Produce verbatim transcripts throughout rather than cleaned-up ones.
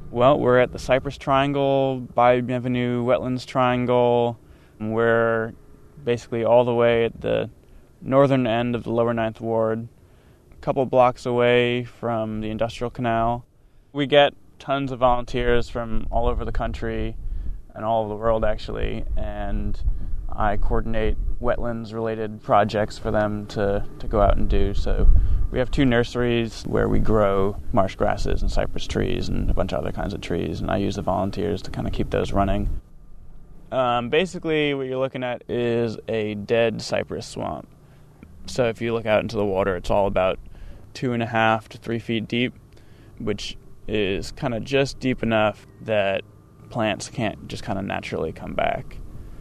Well, we're at the Cypress Triangle, Bayou Bienvenue Wetlands Triangle. We're basically all the way at the northern end of the Lower Ninth Ward, a couple blocks away from the Industrial Canal. We get tons of volunteers from all over the country and all over the world, actually, and I coordinate wetlands-related projects for them to, to go out and do. So we have two nurseries where we grow marsh grasses and cypress trees and a bunch of other kinds of trees, and I use the volunteers to kind of keep those running. Um, basically, what you're looking at is a dead cypress swamp. So if you look out into the water, it's all about two and a half to three feet deep, which is kind of just deep enough that plants can't just kind of naturally come back.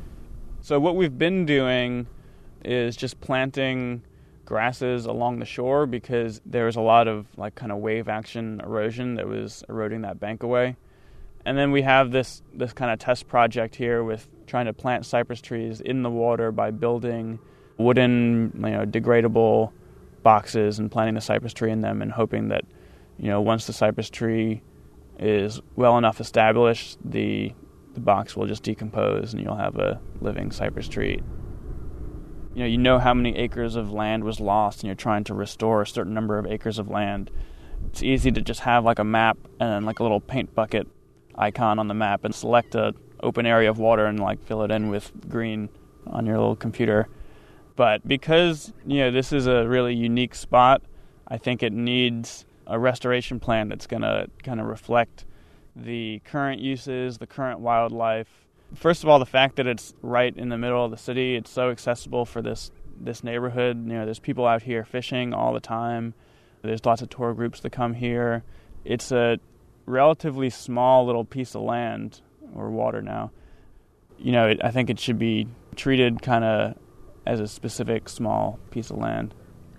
So what we've been doing is just planting grasses along the shore because there was a lot of like kind of wave action erosion that was eroding that bank away. And then we have this this kind of test project here with trying to plant cypress trees in the water by building wooden, you know, degradable boxes and planting the cypress tree in them and hoping that, you know, once the cypress tree is well enough established, the the box will just decompose and you'll have a living cypress tree. You know, you know how many acres of land was lost and you're trying to restore a certain number of acres of land. It's easy to just have like a map and like a little paint bucket icon on the map and select a open area of water and like fill it in with green on your little computer. But because, you know, this is a really unique spot, I think it needs a restoration plan that's going to kind of reflect the current uses, the current wildlife. First of all, the fact that it's right in the middle of the city, it's so accessible for this this neighborhood. You know, there's people out here fishing all the time. There's lots of tour groups that come here. It's a relatively small little piece of land, or water now. You know, it, I think it should be treated kind of as a specific small piece of land.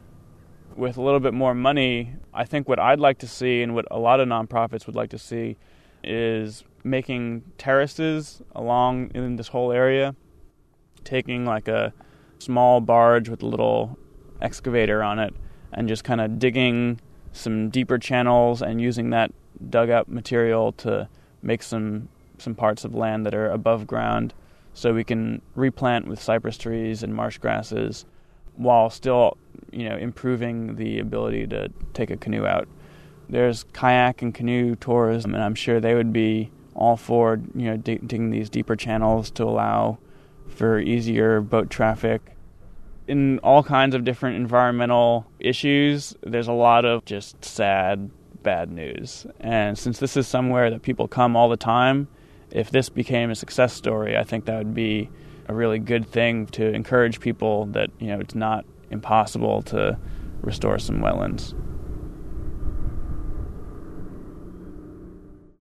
With a little bit more money, I think what I'd like to see and what a lot of nonprofits would like to see is making terraces along in this whole area, taking like a small barge with a little excavator on it and just kind of digging some deeper channels and using that dugout material to make some some parts of land that are above ground so we can replant with cypress trees and marsh grasses while still, you know, improving the ability to take a canoe out. There's kayak and canoe tours, and I'm sure they would be all for, you know, dig- digging these deeper channels to allow for easier boat traffic. In all kinds of different environmental issues, there's a lot of just sad, bad news. And since this is somewhere that people come all the time, if this became a success story, I think that would be a really good thing to encourage people that, you know, it's not impossible to restore some wetlands.